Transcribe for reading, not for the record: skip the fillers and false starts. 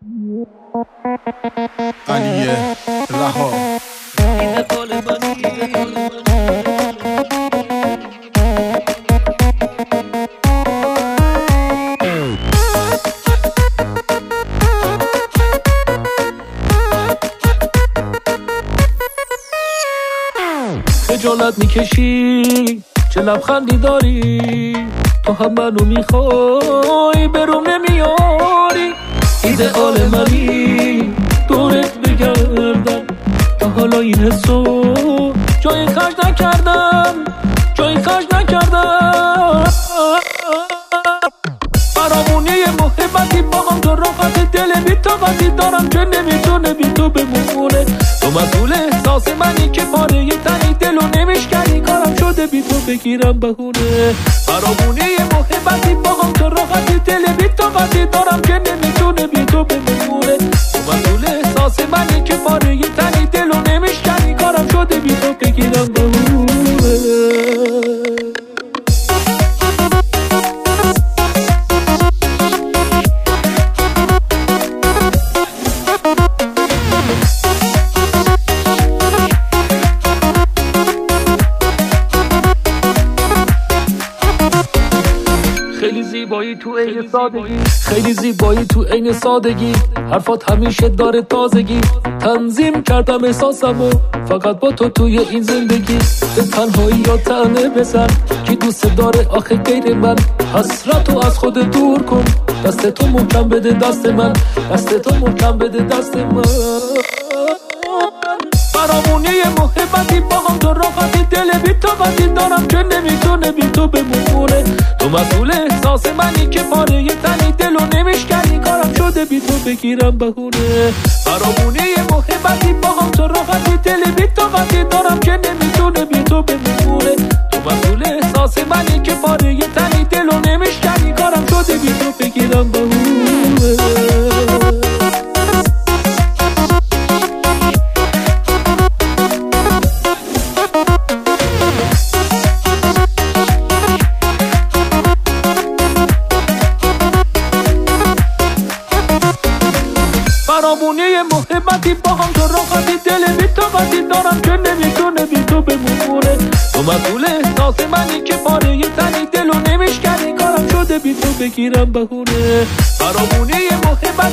علیه رها خجالت میکشی چه لبخندی داری، تو هم منو میخوای برام نمیاری. ایدئال منی دورت بگردم، تا حالا این حسو جای خرج نکردم، جای خرج نکردم. فرامونی محبتی باهم تو راحت دل بی طاقتی دارم که نمیتونه بی تو بمونه. تو مسئول احساس منی که پاره تنی دلو نمیشکنی، کارم شده بی تو بگیرم بهونه. فرامونی محبتی باهم تو راحت دل بی طاقتی دارم که نمیتونه بی تو بمونه. تو مسئول احساس منی که پاره تنی دلو نمیشکنی، کارم شده بی تو بگیرم بهونه. خیلی زیبایی تو عین سادگی، خیلی زیبایی تو عین سادگی، حرفات همیشه داره تازگی. تنظیم کردم احساسمو فقط با تو توی این زندگی. به تنهایی یا طعنه بزن کی دوست داره آخه غیر من. حسرتو از خود دور کن، دست تو محکم بده دست من، دست تو محکم بده دست من. فرامونی محبتی باهم تو راحتی دل بی طاقتی دارم که نمیتونه بی تو بمونه. تو مسئول احساس منی که پاره تنی دلو نمیشکنی، کارم شده بی تو بگیرم بهونه. فرامونی محبتی باهم تو راحتی دل بی طاقتی دارم که نمیتونه بی تو بمونه. تو مسئول احساس منی که پاره تنی دلو نمیشکنی، کارم شده بی تو بگیرم بهونه. فرامونی محبتی باهم تو راحتی دل بی طاقتی دارم که نمیتونه بی تو بمونه. تو مسئول احساس منی که پاره تنی دلو نمیشکنی، کارم شده بی تو بگیرم بهونه. فرامونی محبتی